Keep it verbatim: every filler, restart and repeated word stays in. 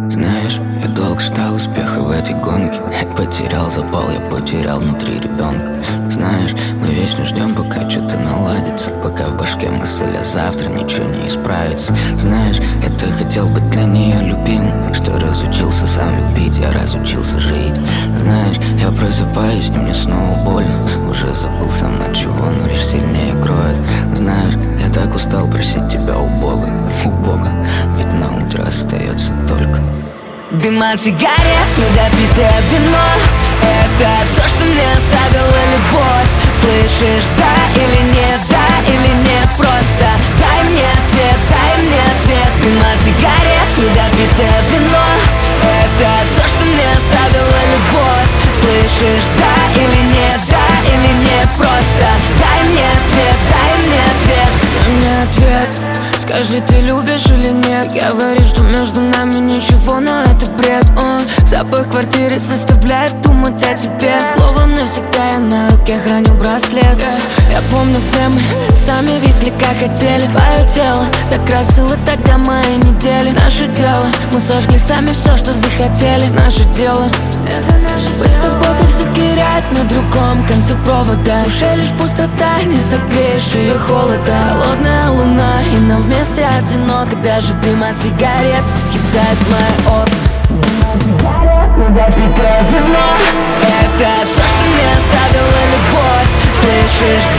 Знаешь, я долго ждал успеха в этой гонке. Потерял запал, я потерял внутри ребенка. Знаешь, мы вечно ждем, пока что-то наладится, пока в башке мысль, а завтра ничего не исправится. Знаешь, я так хотел быть для нее любимым, что разучился сам любить, я разучился жить. Знаешь, я просыпаюсь, и мне снова больно. Уже забыл сам от чего, но лишь сильнее кроет. Знаешь, я так устал просить тебя у Бога, у Бога, ведь на утро остается только дым от сигарет, недопитое вино. Это все, что мне оставила любовь. Слышишь, да или нет, да или нет, просто дай мне ответ, дай мне ответ. Дым от сигарет, недопитое вино. Это все, что мне оставила любовь. Слышишь, да или нет, да или нет, просто дай мне ответ, дай мне ответ. Дай мне ответ. Скажи, ты любишь или нет? Говоришь, что между нами ничего, но это бред. Он запах квартиры заставляет думать о тебе. Словом навсегда я на руке храню браслет. Я помню, где мы сами везли, как хотели. Твое тело так красило тогда мои недели. Наше дело, мы сожгли сами все, что захотели. Наше дело, это наше дело. Быть с тобой, как загорять на другом конце провода. В душе лишь пустота, не согреешь ее холода. Холодная луна, и нам вместе одиноко. Даже дым от сигарет кидает мои окна. Недопитое вино. Это все, что мне оставила любовь. Слышишь,